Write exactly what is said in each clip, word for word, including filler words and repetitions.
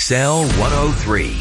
X L one oh three.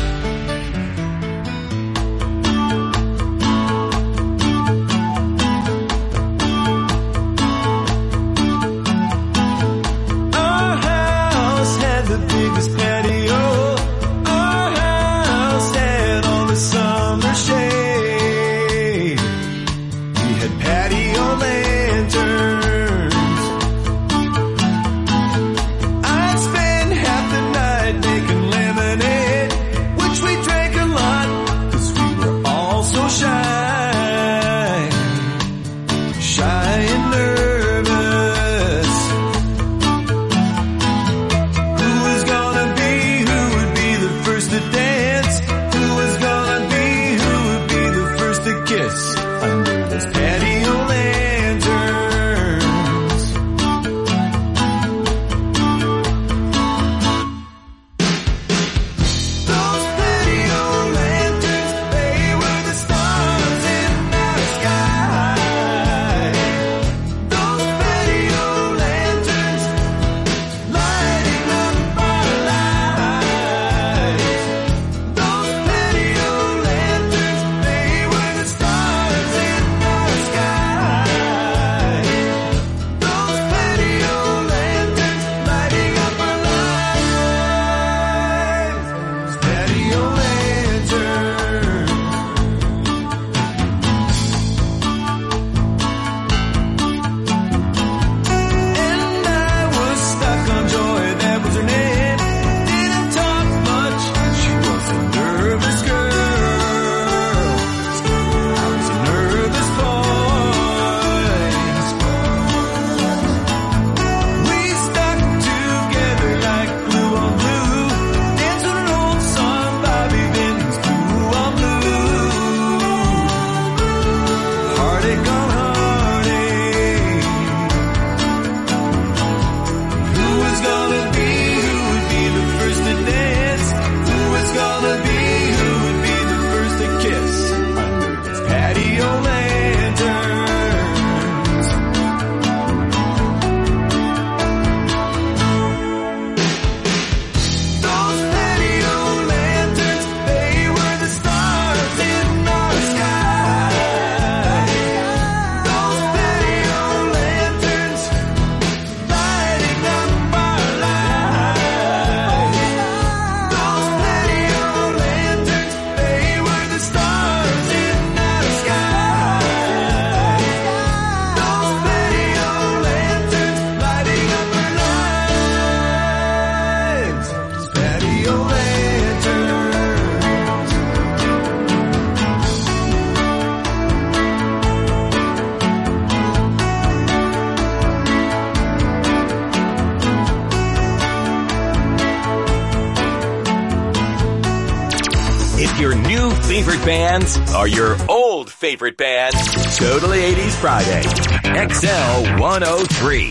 Favorite bands are your old favorite bands. Totally eighties Friday. X L one oh three.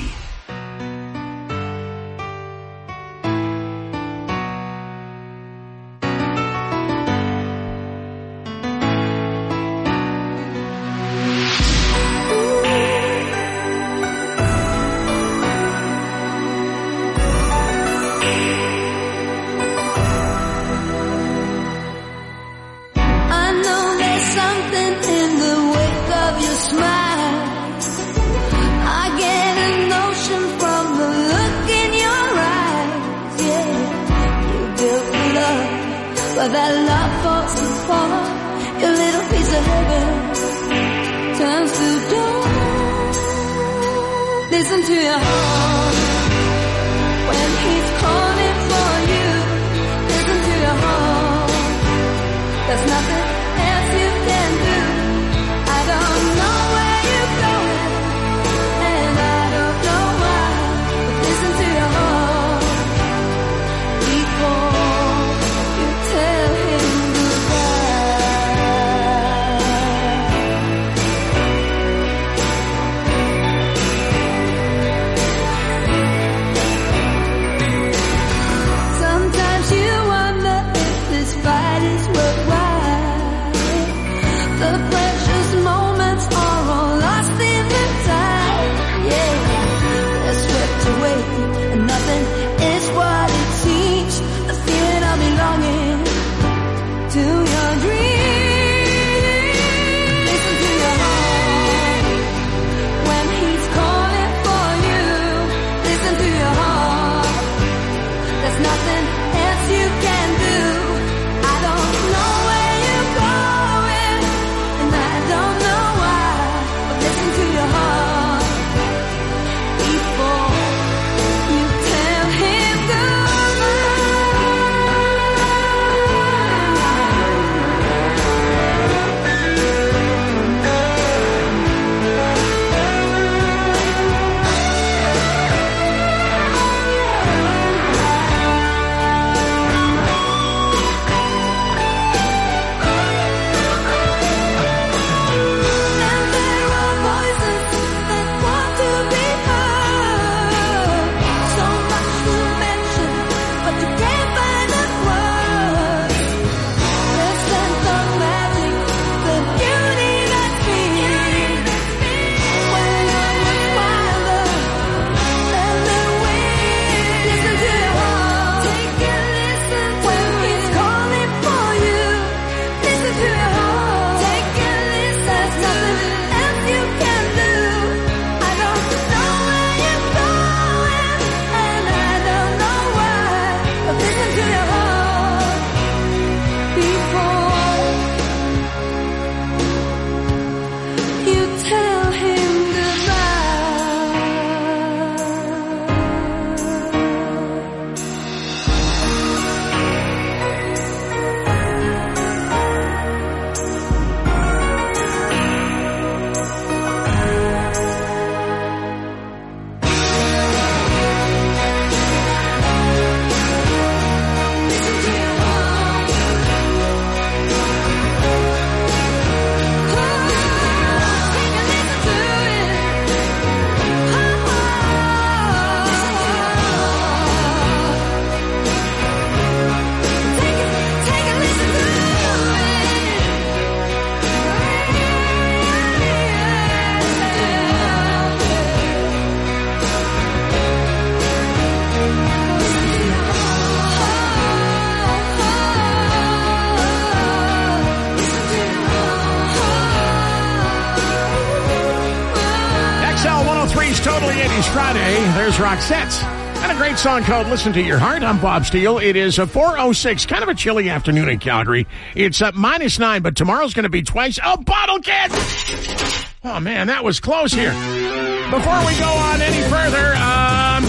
Totally eighties Friday. There's Roxette. And a great song called Listen to Your Heart. I'm Bob Steele. It is a four oh six, kind of a chilly afternoon in Calgary. It's uh, minus nine, but tomorrow's going to be twice. Oh, bottle kid! Oh, man, that was close here. Before we go on any further, um...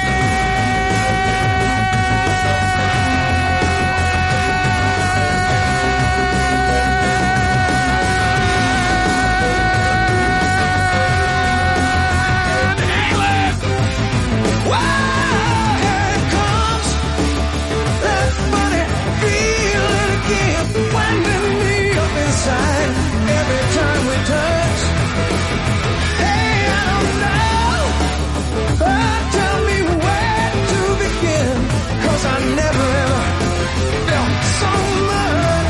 Every time we touch, hey, I don't know, but tell me where to begin, 'cause I never ever felt so much,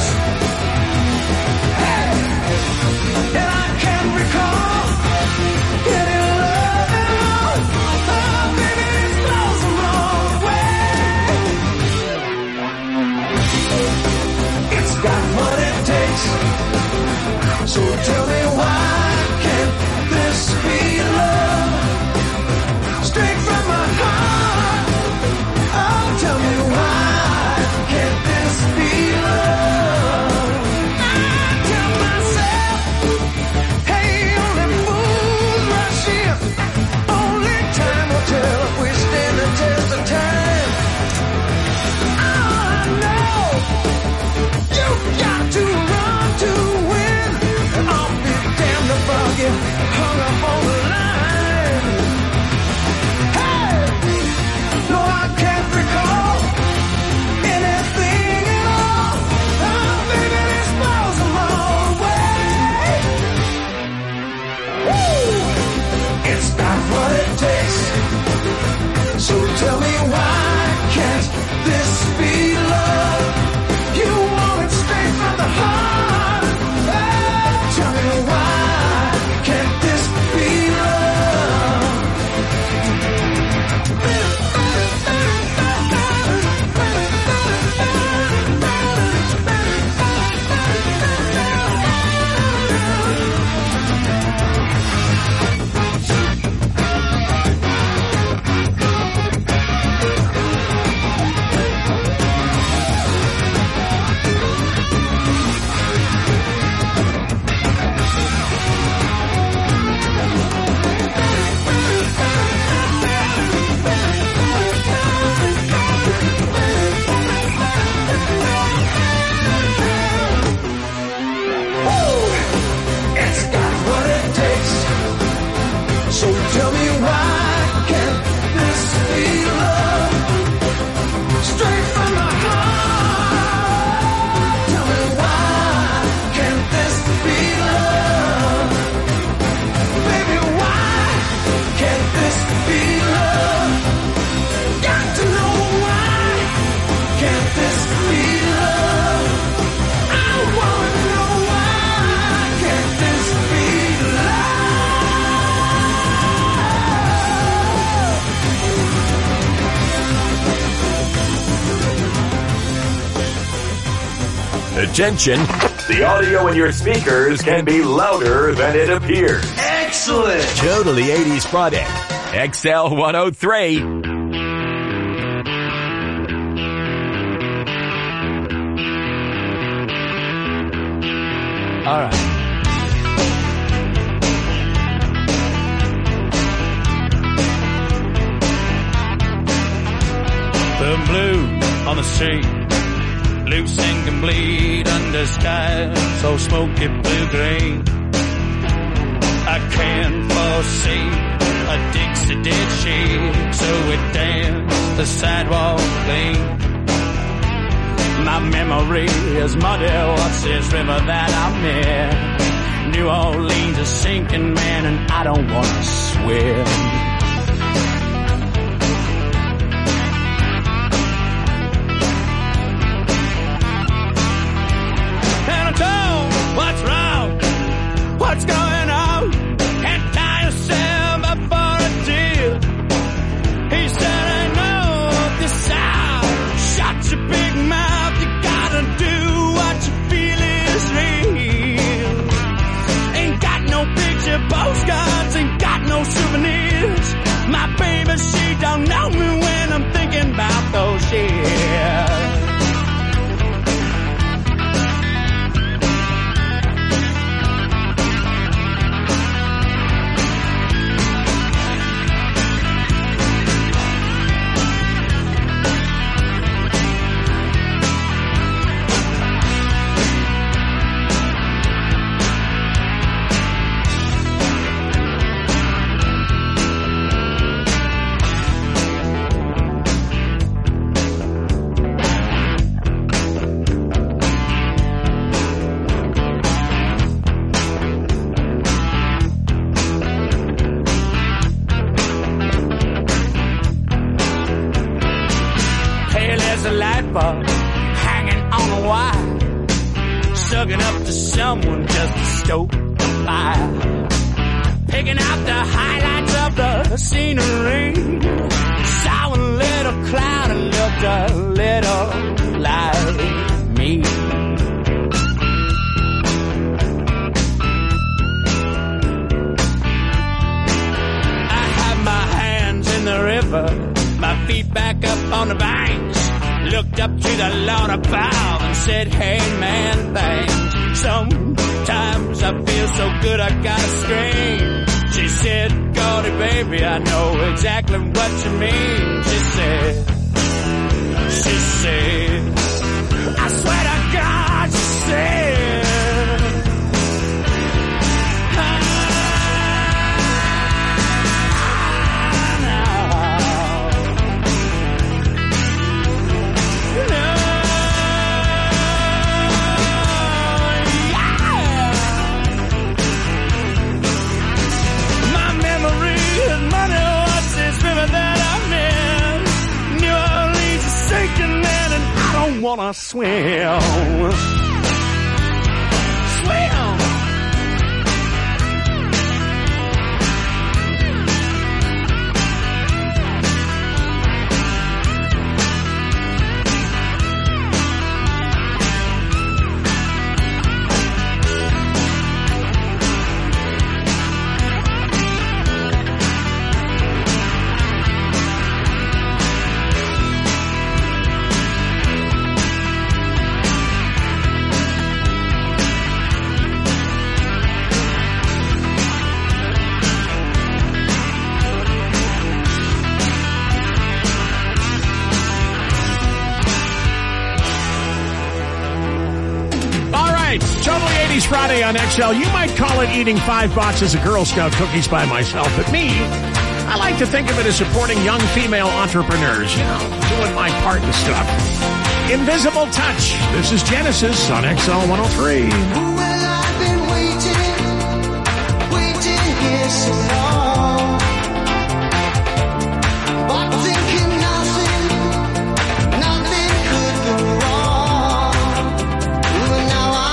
hey, and I can't recall getting love at all. Oh, baby, this blows the wrong way. It's got what it takes. So tell me, why can't this be love? Straight from my heart. Oh, tell me, why can't this be love? I tell myself, hey, only fools rush in. Only time will tell if we stand the test of time. Oh, I know you got to run to win. I'll be damned if I'll get hung up on the line. Hey! No, I can't recall anything at all. Oh, baby, this blows them all away. Woo! It's got what it takes. So tell me, why can't this be love? You want it straight from the heart. Tell me, why can't this be love? So tell me, why can't this be love? Straight from the heart. Tell me, why can't this be love? Baby, why can't this be love? Got to know, why can't this be love? I wanna know, why can't this be love? Attention, the audio in your speakers can be louder than it appears. Excellent! Totally eighties Friday, X L one oh three. All right. The blue on the street, loose and complete under sky so smoky blue-green. I can't foresee a Dixie did she, so we danced the sidewalk clean. My memory is muddy, what's this river that I'm in? New Orleans is sinking, man, and I don't want to swim. And I told, what's wrong? What's going on? Can't tie yourself up for a deal. He said, I know this South. Shut your big mouth. You gotta do what you feel is real. Ain't got no picture postcards, ain't got no souvenirs. river, hanging on a wire, sucking up to someone just to stoke the fire, picking out the highlights of the scenery. Saw a little cloud and looked a little like me. I had my hands in the river, my feet back up on the banks, looked up to the Lord above and said, hey man, thanks. Sometimes I feel so good I gotta scream. She said, Gordy baby, I know exactly what you mean. She said, she said, I swear to God, she said, wanna swim. Swim. Friday on X L. You might call it eating five boxes of Girl Scout cookies by myself, but me, I like to think of it as supporting young female entrepreneurs, you know, doing my part and stuff. Invisible Touch. This is Genesis on X L one oh three. Well, I've been waiting, waiting here so long, but thinking nothing, nothing could go wrong. Well, now I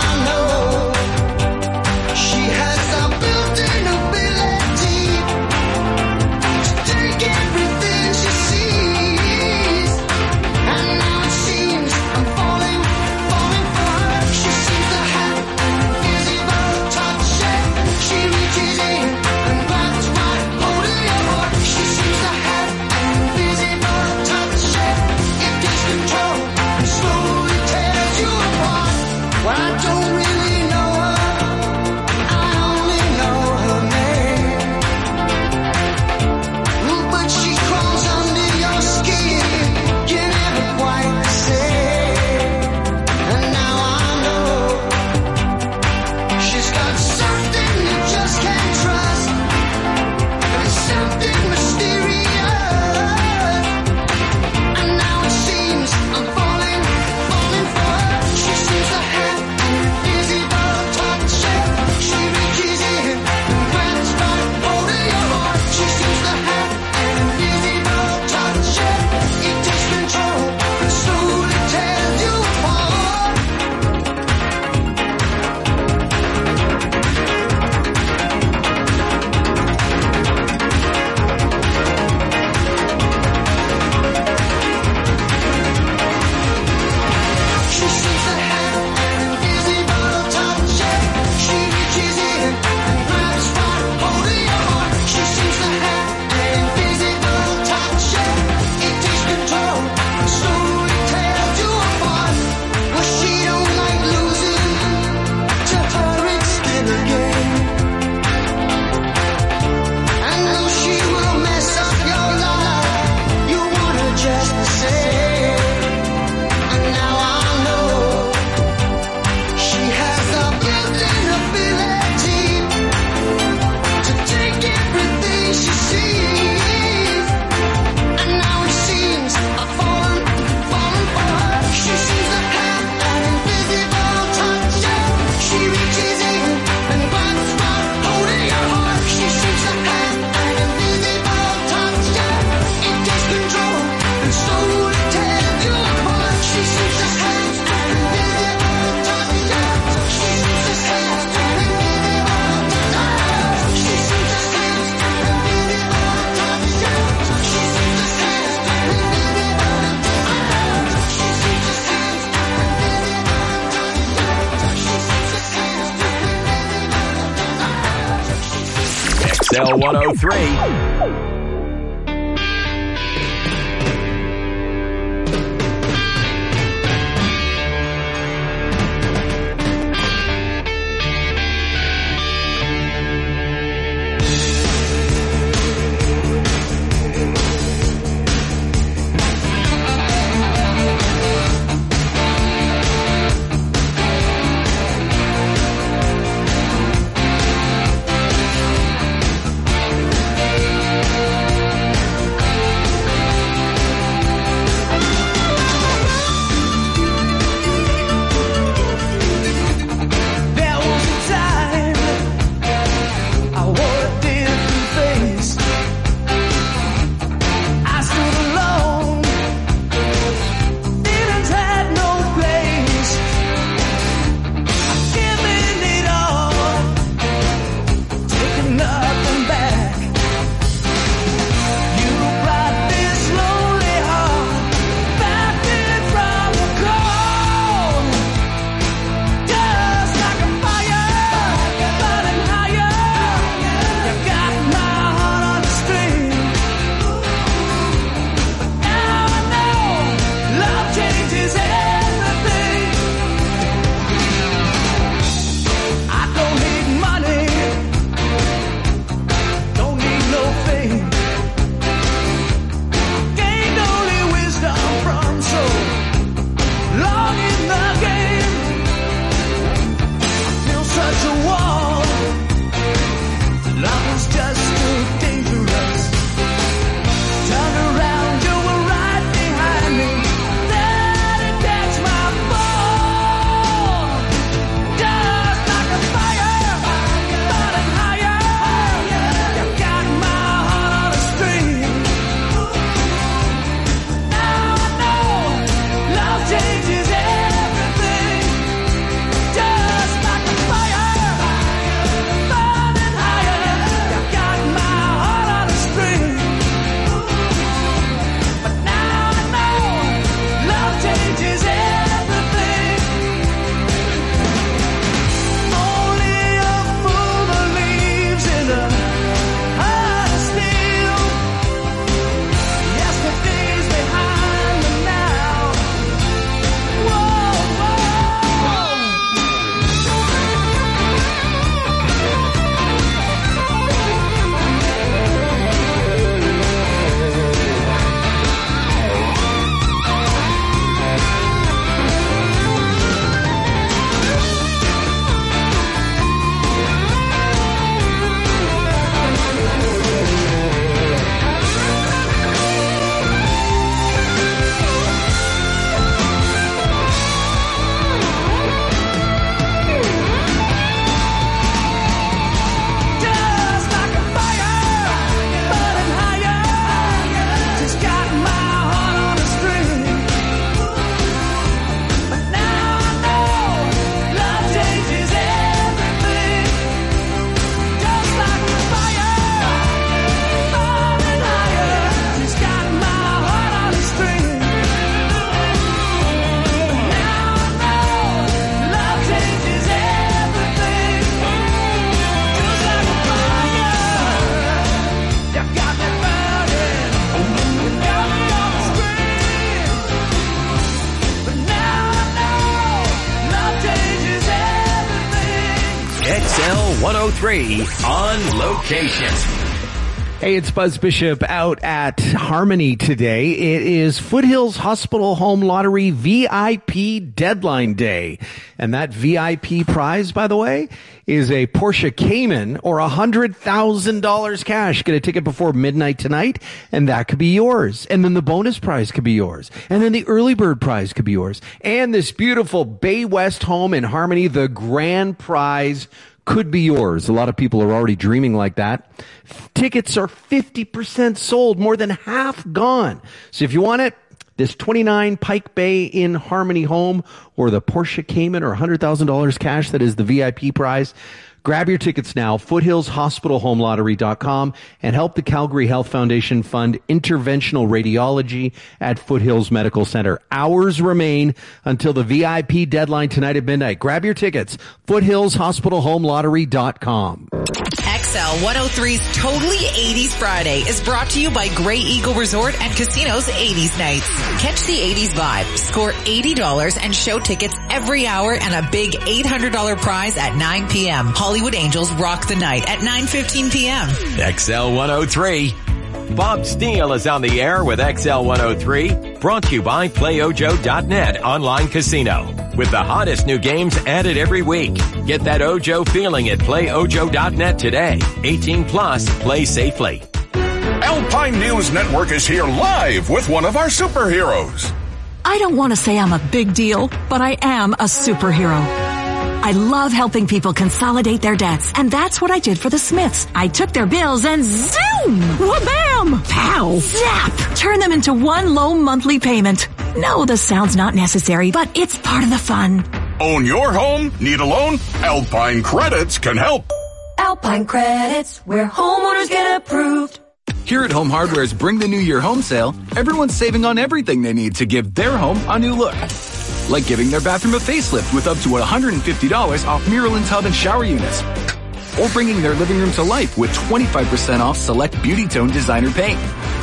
she has a built-in ability to take everything she sees, and now it seems I'm falling, falling for her. She seems to have X L one oh three. X L one oh three on location. Hey, it's Buzz Bishop out at Harmony today. It is Foothills Hospital Home Lottery V I P Deadline Day. And that V I P prize, by the way, is a Porsche Cayman or one hundred thousand dollars cash. Get a ticket before midnight tonight, and that could be yours. And then the bonus prize could be yours. And then the early bird prize could be yours. And this beautiful Bay West home in Harmony, the grand prize could be yours. A lot of people are already dreaming like that. Tickets are fifty percent sold, more than half gone. So if you want it, this twenty-nine Pike Bay in Harmony home or the Porsche Cayman or one hundred thousand dollars cash, that is the V I P prize. Grab your tickets now, foothills hospital home lottery dot com, and help the Calgary Health Foundation fund interventional radiology at Foothills Medical Center. Hours remain until the V I P deadline tonight at midnight. Grab your tickets, foothills hospital home lottery dot com. X X L one oh three's Totally eighties Friday is brought to you by Grey Eagle Resort and Casino's eighties Nights. Catch the eighties vibe, score eighty dollars and show tickets every hour and a big eight hundred dollars prize at nine p.m. Hollywood Angels rock the night at nine fifteen p.m. X L one oh three. Bob Steele is on the air with X L one oh three, brought to you by Play Ojo dot net online casino. With the hottest new games added every week. Get that Ojo feeling at Play Ojo dot net today. eighteen plus, play safely. Alpine News Network is here live with one of our superheroes. I don't want to say I'm a big deal, but I am a superhero. I love helping people consolidate their debts, and that's what I did for the Smiths. I took their bills and zoom! Wha-bam! Pow! Zap! Turn them into one low monthly payment. No, the sound's not necessary, but it's part of the fun. Own your home? Need a loan? Alpine Credits can help. Alpine Credits, where homeowners get approved. Here at Home Hardware's Bring the New Year home sale, everyone's saving on everything they need to give their home a new look. Like giving their bathroom a facelift with up to one hundred fifty dollars off mirror and tub and shower units. Or bringing their living room to life with twenty-five percent off select Beauty Tone designer paint.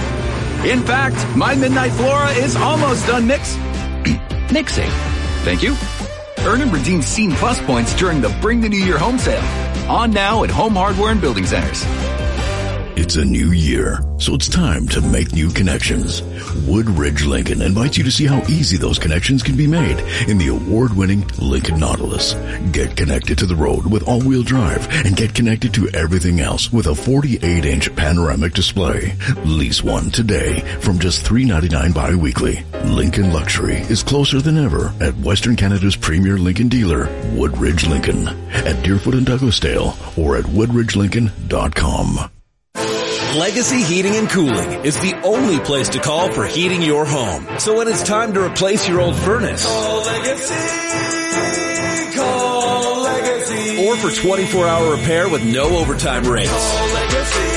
In fact, my Midnight Flora is almost done mix... mixing. Thank you. Earn and redeem Scene Plus points during the Bring the New Year home sale. On now at Home Hardware and Building Centers. It's a new year, so it's time to make new connections. Woodridge Lincoln invites you to see how easy those connections can be made in the award-winning Lincoln Nautilus. Get connected to the road with all-wheel drive and get connected to everything else with a forty-eight inch panoramic display. Lease one today from just three ninety-nine bi-weekly. Lincoln Luxury is closer than ever at Western Canada's premier Lincoln dealer, Woodridge Lincoln, at Deerfoot and Douglasdale or at woodridge lincoln dot com. Legacy Heating and Cooling is the only place to call for heating your home. So when it's time to replace your old furnace, Call Legacy, call Legacy. Or for twenty-four hour repair with no overtime rates. Call Legacy,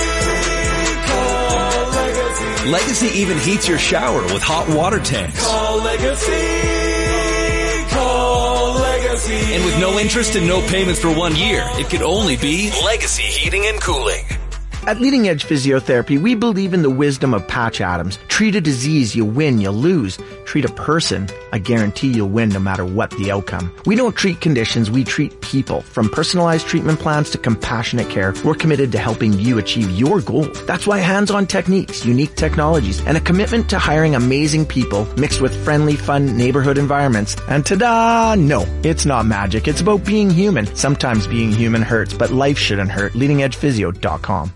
call Legacy. Legacy even heats your shower with hot water tanks. Call Legacy, call Legacy. And with no interest and no payments for one year, it could only be Legacy Heating and Cooling. At Leading Edge Physiotherapy, we believe in the wisdom of Patch Adams. Treat a disease, you win, you lose. Treat a person, I guarantee you'll win no matter what the outcome. We don't treat conditions, we treat people. From personalized treatment plans to compassionate care, we're committed to helping you achieve your goals. That's why hands-on techniques, unique technologies, and a commitment to hiring amazing people mixed with friendly, fun neighborhood environments. And ta-da! No, it's not magic. It's about being human. Sometimes being human hurts, but life shouldn't hurt. leading edge physio dot com.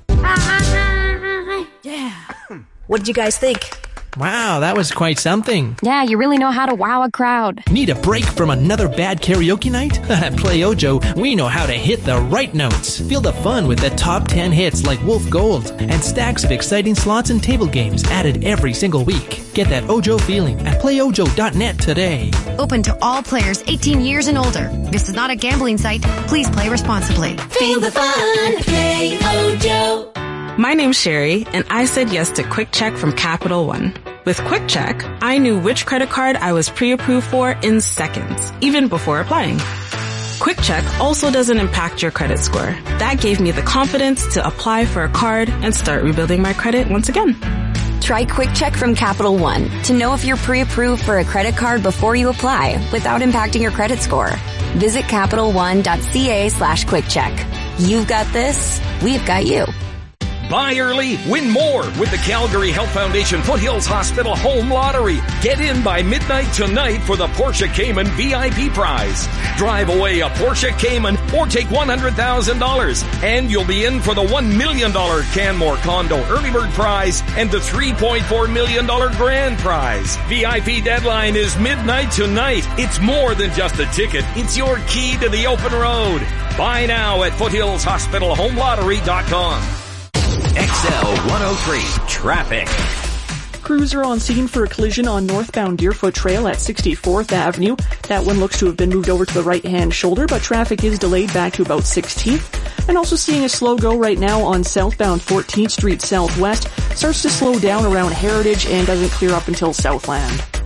Yeah. What did you guys think? Wow, that was quite something. Yeah, you really know how to wow a crowd. Need a break from another bad karaoke night? At Play Ojo, we know how to hit the right notes. Feel the fun with the top ten hits like Wolf Gold and stacks of exciting slots and table games added every single week. Get that Ojo feeling at play ojo dot net today. Open to all players eighteen years and older. This is not a gambling site. Please play responsibly. Feel the fun. Play Ojo. My name's Sherry, and I said yes to Quick Check from Capital One. With Quick Check, I knew which credit card I was pre-approved for in seconds, even before applying. Quick Check also doesn't impact your credit score. That gave me the confidence to apply for a card and start rebuilding my credit once again. Try Quick Check from Capital One to know if you're pre-approved for a credit card before you apply without impacting your credit score. Visit capital one dot c a slash quick check. You've got this. We've got you. Buy early, win more with the Calgary Health Foundation Foothills Hospital Home Lottery. Get in by midnight tonight for the Porsche Cayman V I P prize. Drive away a Porsche Cayman or take one hundred thousand dollars. And you'll be in for the one million dollars Canmore Condo Early Bird Prize and the three point four million dollars Grand Prize. V I P deadline is midnight tonight. It's more than just a ticket. It's your key to the open road. Buy now at foothills hospital home lottery dot com. X L one oh three Traffic. Crews are on scene for a collision on northbound Deerfoot Trail at sixty-fourth Avenue. That one looks to have been moved over to the right-hand shoulder, but traffic is delayed back to about sixteenth. And also seeing a slow go right now on southbound fourteenth Street Southwest. Starts to slow down around Heritage and doesn't clear up until Southland.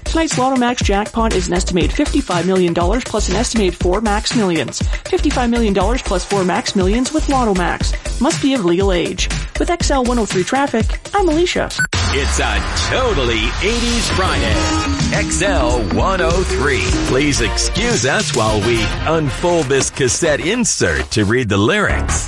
Tonight's Lotto Max jackpot is an estimated fifty-five million dollars plus an estimated four Max Millions. fifty-five million dollars plus four Max Millions with Lotto Max. Must be of legal age. With X L one oh three Traffic, I'm Alicia. It's a totally eighties Friday. X L one oh three. Please excuse us while we unfold this cassette insert to read the lyrics.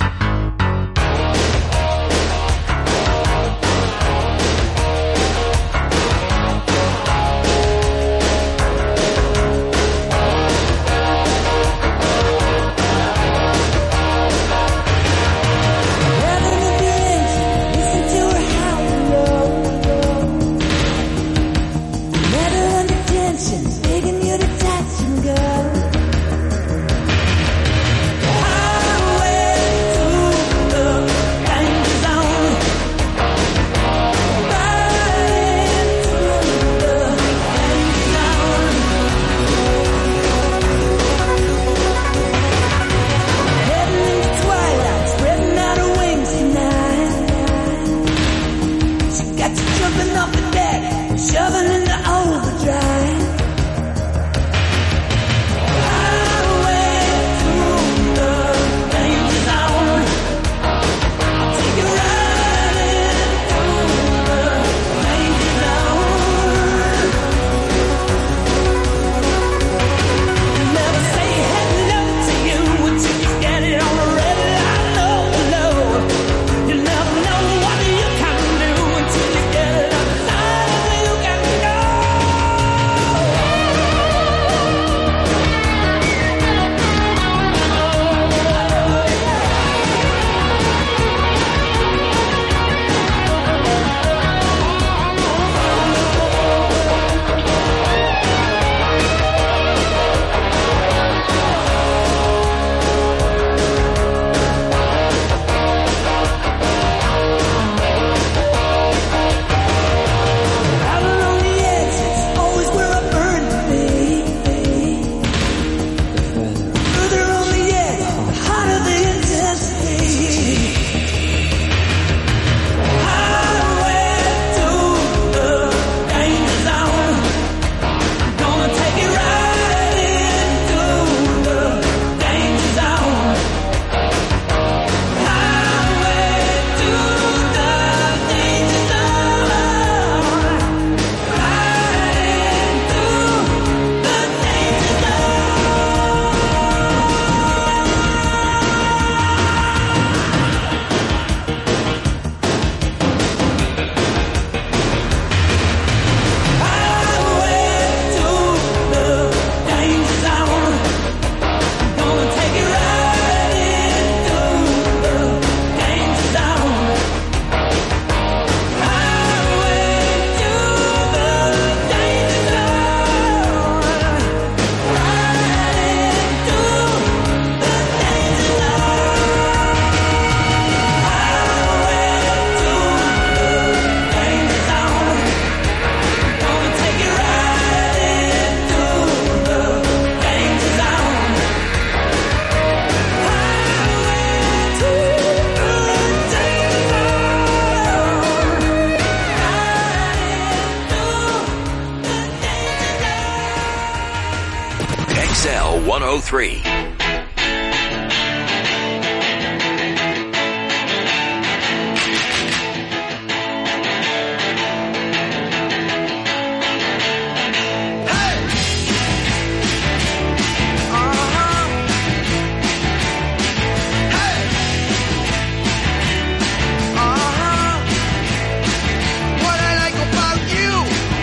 one oh three.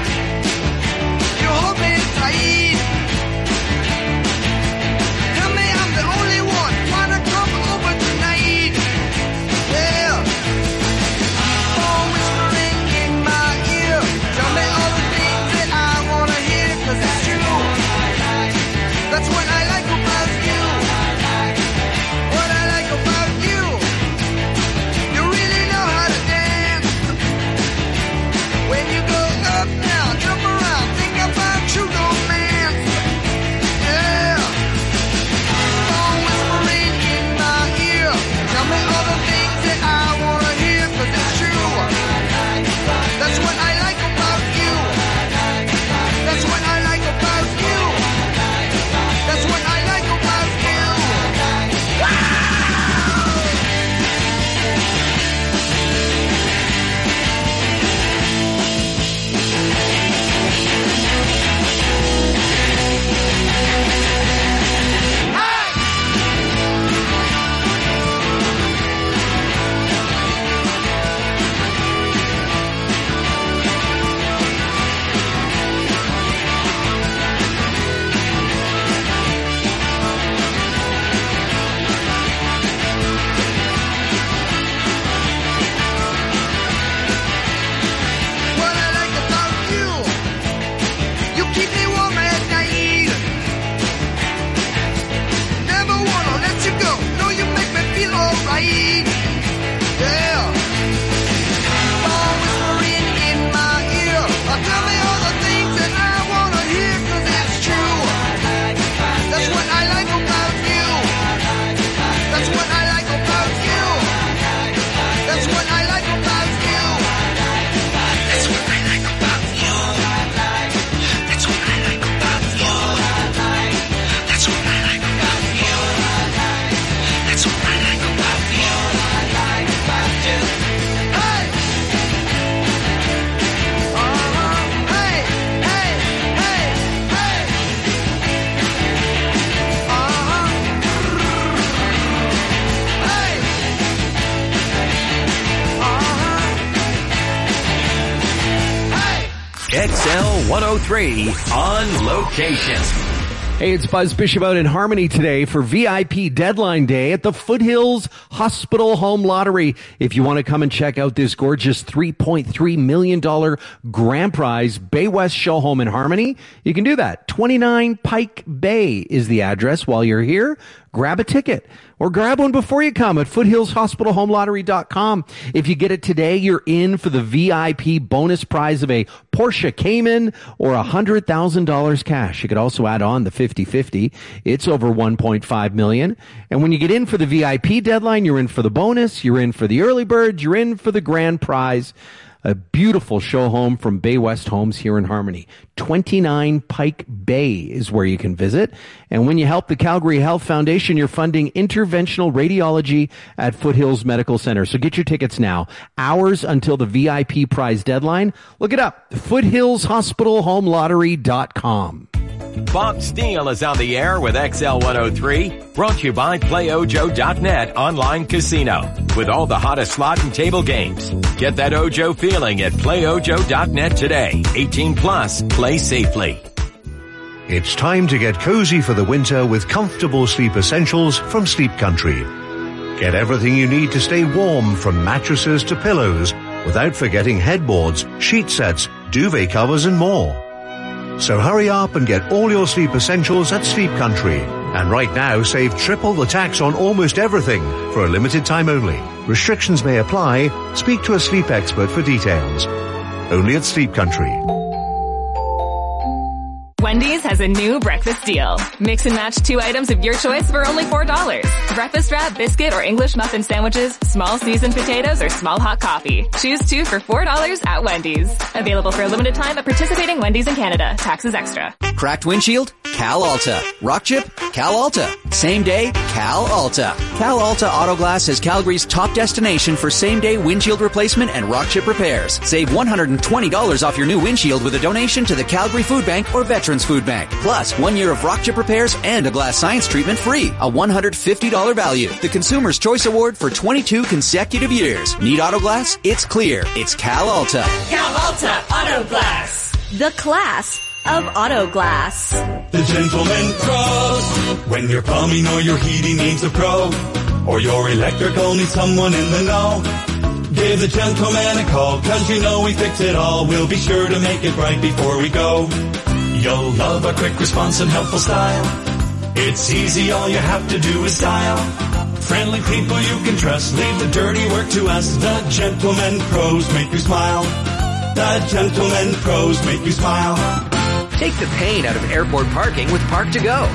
Tell me X L one oh three on location. Hey, it's Buzz Bishop out in Harmony today for V I P Deadline Day at the Foothills Hospital Home Lottery. If you want to come and check out this gorgeous three point three million dollars grand prize Bay West show home in Harmony, you can do that. twenty-nine Pike Bay is the address. While you're here, grab a ticket or grab one before you come at foothills hospital home lottery dot com. If you get it today, you're in for the V I P bonus prize of a Porsche Cayman or one hundred thousand dollars cash. You could also add on the fifty fifty. It's over one point five million dollars. And when you get in for the V I P deadline, you're in for the bonus, you're in for the early bird, you're in for the grand prize. A beautiful show home from Bay West Homes here in Harmony. twenty-nine Pike Bay is where you can visit. And when you help the Calgary Health Foundation, you're funding interventional radiology at Foothills Medical Center. So get your tickets now. Hours until the V I P prize deadline. Look it up. foothills hospital home lottery dot com. Bob Steele is on the air with X L one oh three, brought to you by play ojo dot net online casino. With all the hottest slot and table games. Get that Ojo feeling at play ojo dot net today. eighteen plus, play safely. It's time to get cozy for the winter with comfortable sleep essentials from Sleep Country. Get everything you need to stay warm, from mattresses to pillows, without forgetting headboards, sheet sets, duvet covers and more. So hurry up and get all your sleep essentials at Sleep Country. And right now, save triple the tax on almost everything for a limited time only. Restrictions may apply. Speak to a sleep expert for details. Only at Sleep Country. Wendy's has a new breakfast deal. Mix and match two items of your choice for only four dollars. Breakfast wrap, biscuit, or English muffin sandwiches, small seasoned potatoes, or small hot coffee. Choose two for four dollars at Wendy's. Available for a limited time at participating Wendy's in Canada. Taxes extra. Cracked windshield? Cal Alta. Rock chip? Cal Alta. Same day? Cal Alta. Cal Alta Auto Glass is Calgary's top destination for same-day windshield replacement and rock chip repairs. Save one hundred twenty dollars off your new windshield with a donation to the Calgary Food Bank or Veterans Food Bank. Plus, one year of rock chip repairs and a glass science treatment free. A one hundred fifty dollars value. The Consumer's Choice Award for twenty-two consecutive years. Need auto glass? It's clear. It's Cal Alta. Cal Alta Auto Glass. The class of auto glass. The Gentleman Pros. When your plumbing or your heating needs a pro, or your electrical needs someone in the know, give the Gentleman a call, cause you know we fix it all. We'll be sure to make it right before we go. You'll love a quick response and helpful style. It's easy, all you have to do is dial. Friendly people you can trust, leave the dirty work to us. The Gentleman Pros make you smile. The Gentleman Pros make you smile. Take the pain out of airport parking with Park to Go.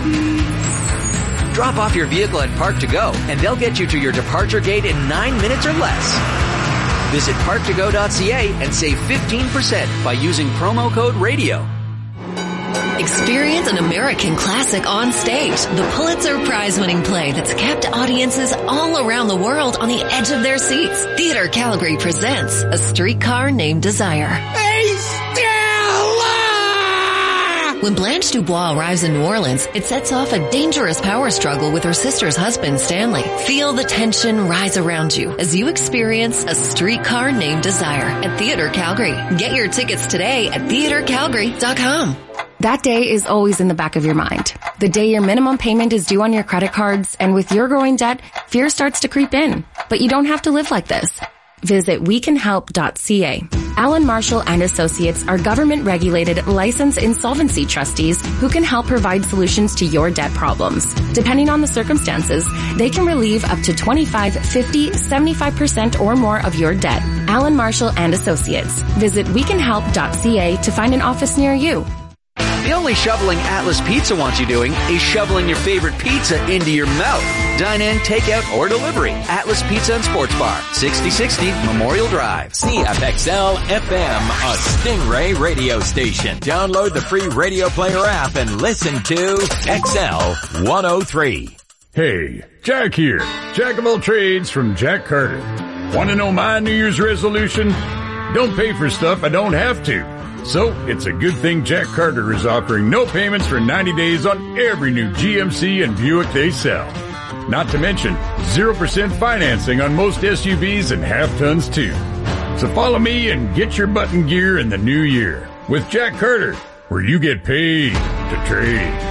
Drop off your vehicle at Park to Go, and they'll get you to your departure gate in nine minutes or less. Visit park to go dot c a and save fifteen percent by using promo code RADIO. Experience an American classic on stage. The Pulitzer Prize-winning play that's kept audiences all around the world on the edge of their seats. Theater Calgary presents A Streetcar Named Desire. Hey, Stella! When Blanche Dubois arrives in New Orleans, it sets off a dangerous power struggle with her sister's husband, Stanley. Feel the tension rise around you as you experience A Streetcar Named Desire at Theater Calgary. Get your tickets today at theater calgary dot com. That day is always in the back of your mind. The day your minimum payment is due on your credit cards, and with your growing debt, fear starts to creep in. But you don't have to live like this. Visit we can help dot c a. Allen Marshall and Associates are government-regulated, licensed insolvency trustees who can help provide solutions to your debt problems. Depending on the circumstances, they can relieve up to twenty-five, fifty, seventy-five percent or more of your debt. Allen Marshall and Associates. Visit we can help dot c a to find an office near you. The only shoveling Atlas Pizza wants you doing is shoveling your favorite pizza into your mouth. Dine in, take out, or delivery. Atlas Pizza and Sports Bar, sixty sixty Memorial Drive. C F X L F M, a Stingray radio station. Download the free Radio Player app and listen to X L one oh three. Hey, Jack here. Jack of all trades from Jack Carter. Want to know my New Year's resolution? Don't pay for stuff I don't have to. So, it's a good thing Jack Carter is offering no payments for ninety days on every new G M C and Buick they sell. Not to mention, zero percent financing on most S U Vs and half-tons too. So follow me and get your button gear in the new year. with Jack Carter, where you get paid to trade.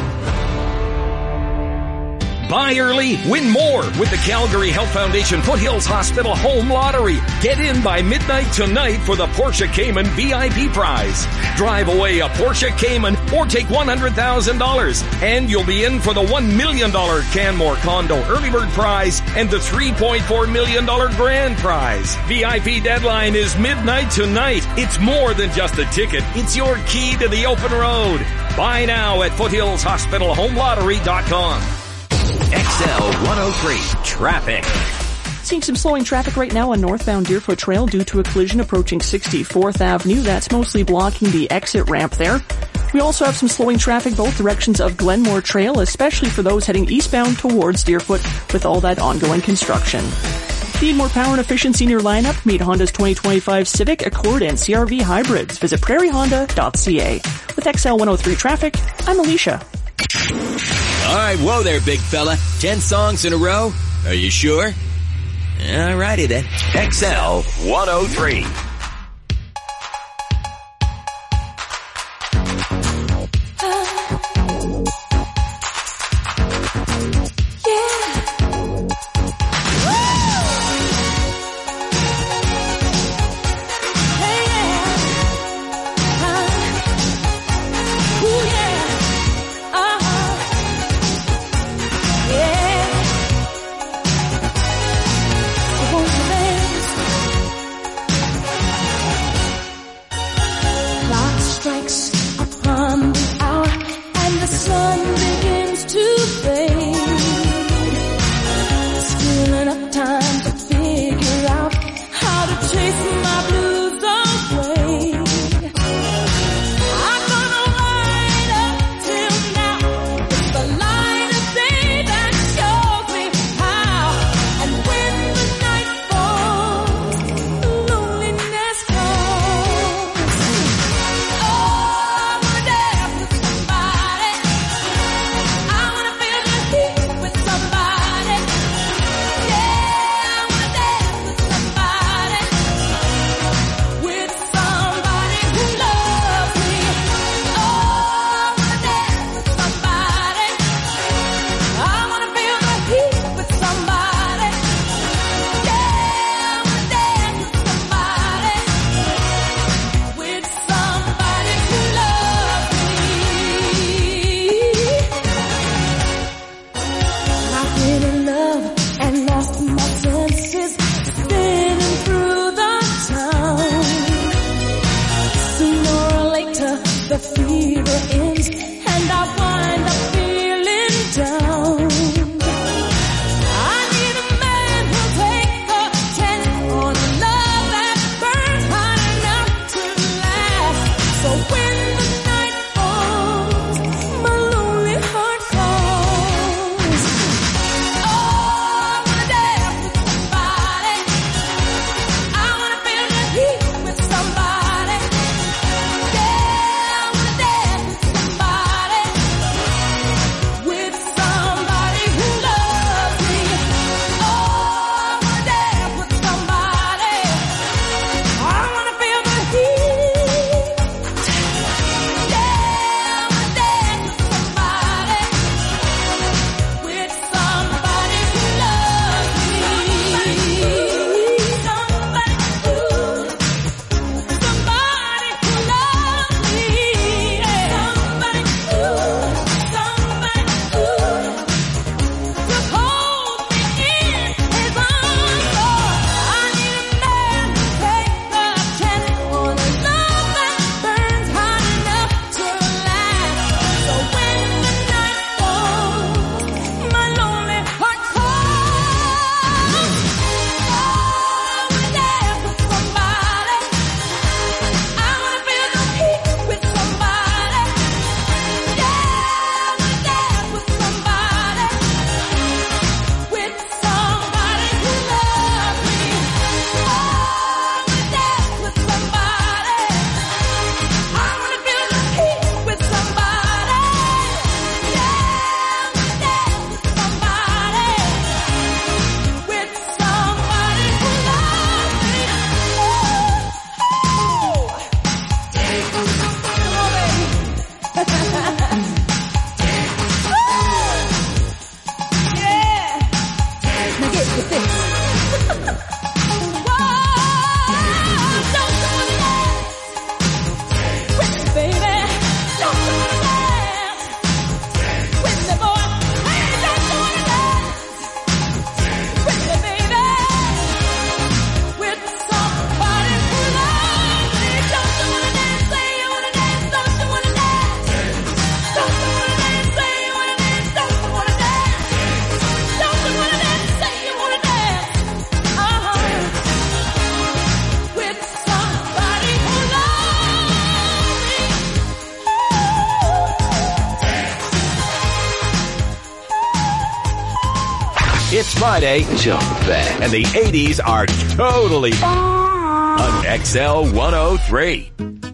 Buy early, win more with the Calgary Health Foundation Foothills Hospital Home Lottery. Get in by midnight tonight for the Porsche Cayman V I P prize. Drive away a Porsche Cayman or take one hundred thousand dollars. And you'll be in for the one million dollars Canmore Condo Early Bird Prize and the three point four million dollars Grand Prize. V I P deadline is midnight tonight. It's more than just a ticket. It's your key to the open road. Buy now at foothills hospital home lottery dot com. X L one oh three Traffic. Seeing some slowing traffic right now on northbound Deerfoot Trail due to a collision approaching sixty-fourth Avenue. That's mostly blocking the exit ramp there. We also have some slowing traffic both directions of Glenmore Trail, especially for those heading eastbound towards Deerfoot with all that ongoing construction. Need more power and efficiency in your lineup? Meet Honda's twenty twenty-five Civic, Accord, and C R V hybrids. Visit prairie honda dot c a. With X L one oh three Traffic, I'm Alicia. All right, whoa there, big fella. Ten songs in a row? Are you sure? All righty then. X L one oh three. Friday. And the eighties are totally on X L one oh three.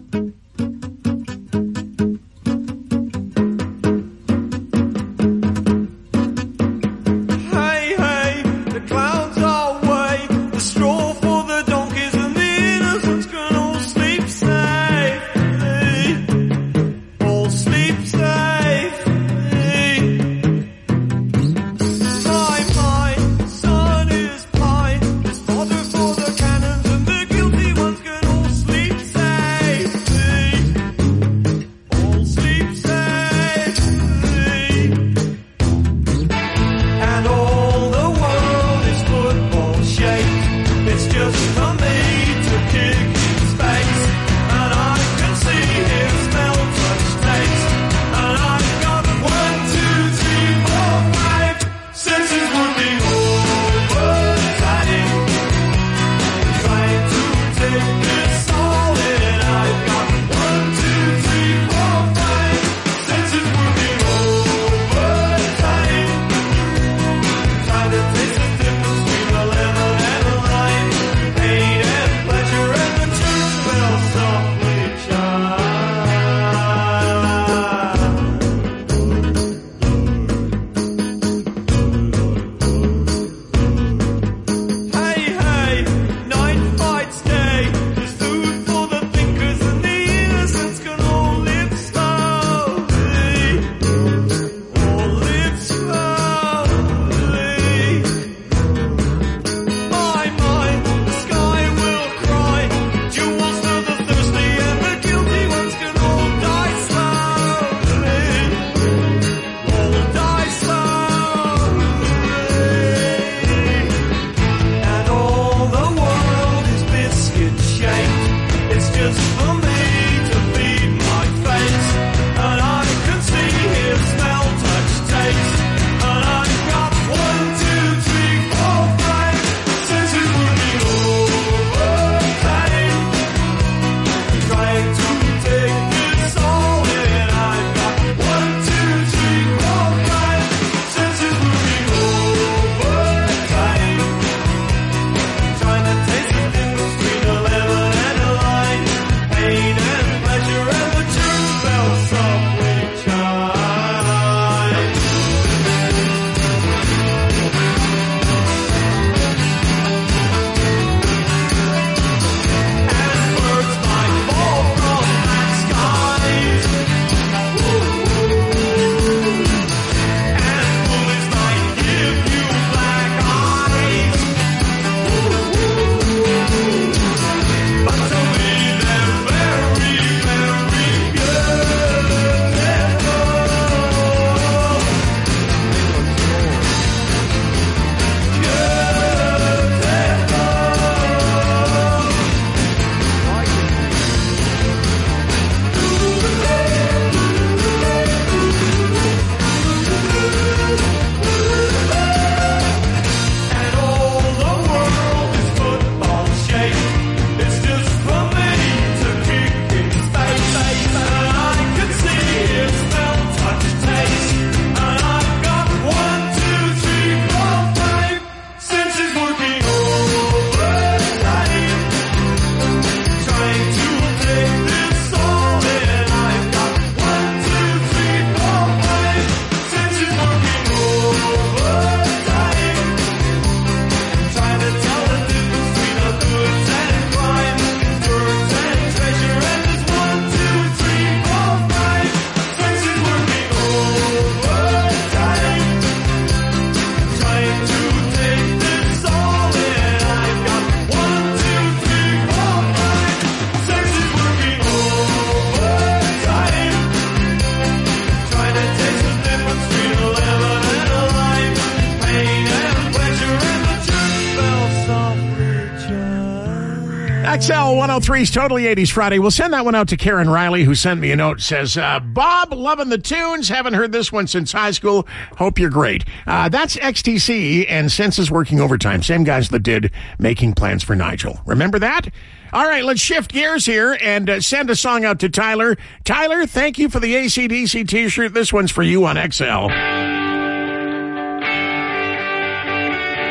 X L one oh three's Totally eighties Friday. We'll send that one out to Karen Riley, who sent me a note. Says, uh, Bob, loving the tunes. Haven't heard this one since high school. Hope you're great. Uh, that's X T C and Senses Working Overtime. Same guys that did Making Plans for Nigel. Remember that? All right, let's shift gears here and uh, send a song out to Tyler. Tyler, thank you for the A C D C t-shirt. This one's for you on X L.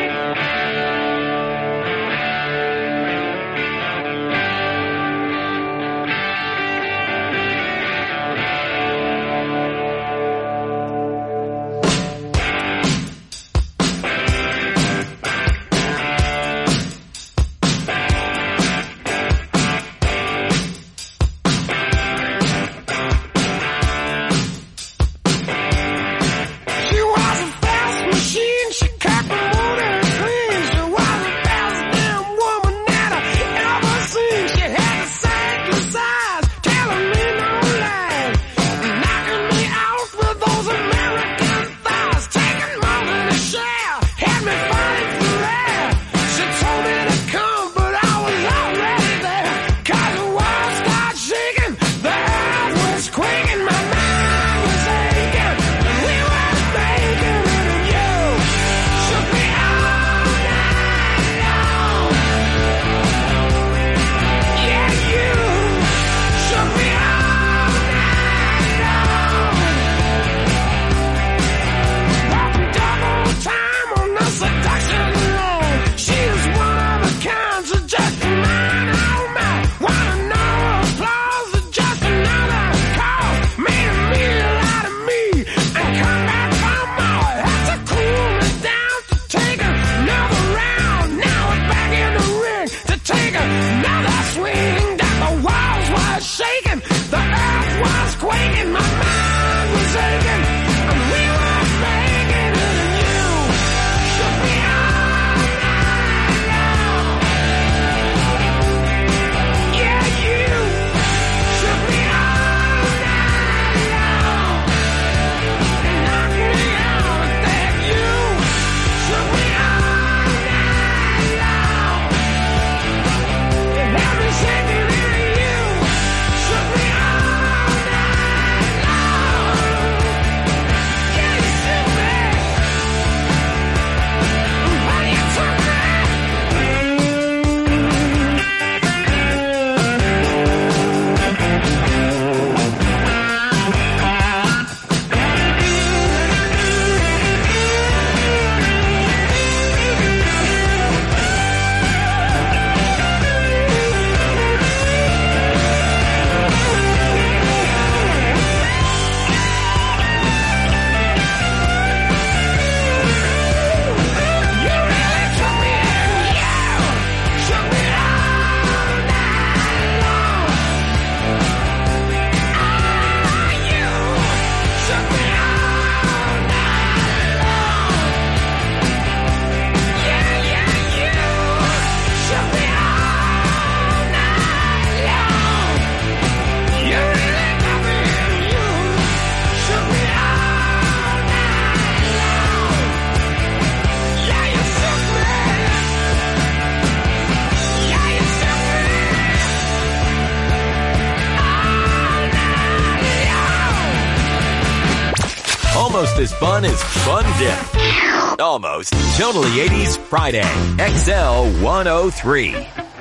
almost as fun as Fun Dip. Almost. Totally eighties Friday. X L one oh three.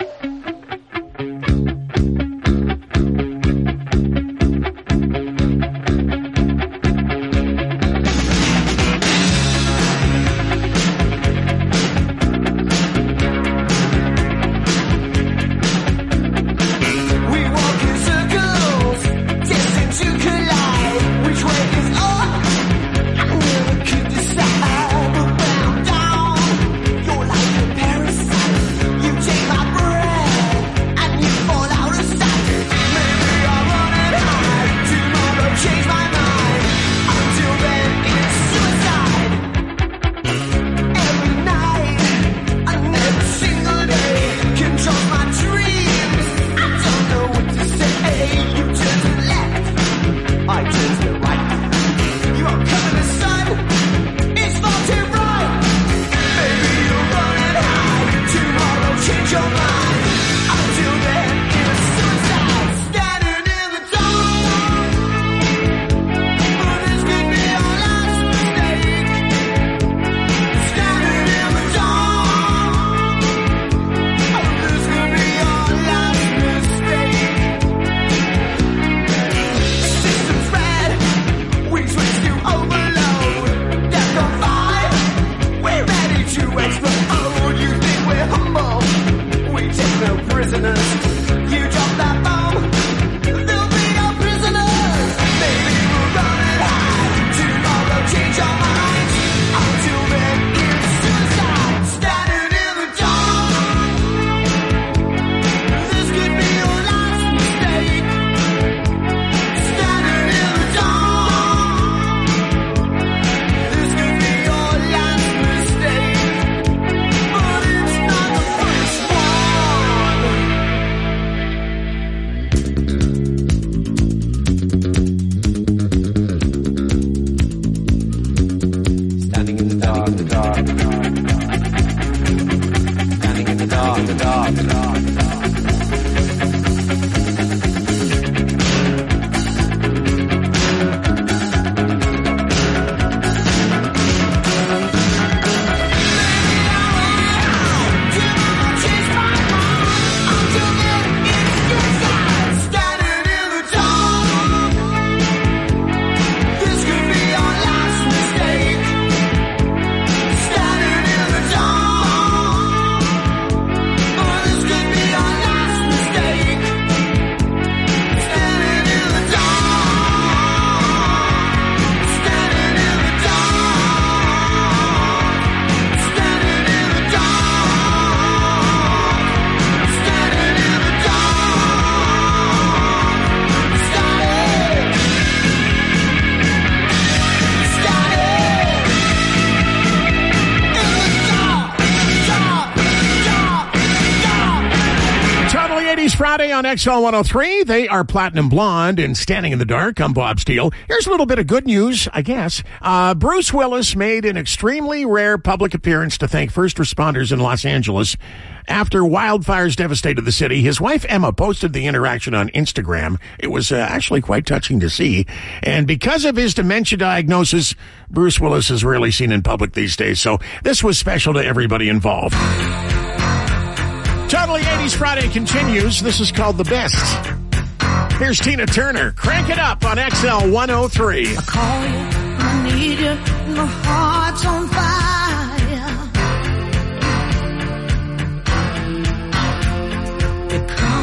Friday on X L one oh three. They are Platinum Blonde and Standing in the Dark. I'm Bob Steele. Here's a little bit of good news, I guess. Uh, Bruce Willis made an extremely rare public appearance to thank first responders in Los Angeles after wildfires devastated the city. His wife, Emma, posted the interaction on Instagram. It was uh, actually quite touching to see. And because of his dementia diagnosis, Bruce Willis is rarely seen in public these days. So this was special to everybody involved. Totally eighties Friday continues. This is called The Best. Here's Tina Turner. Crank it up on X L one oh three. I call you, I need you, my heart's on fire. You come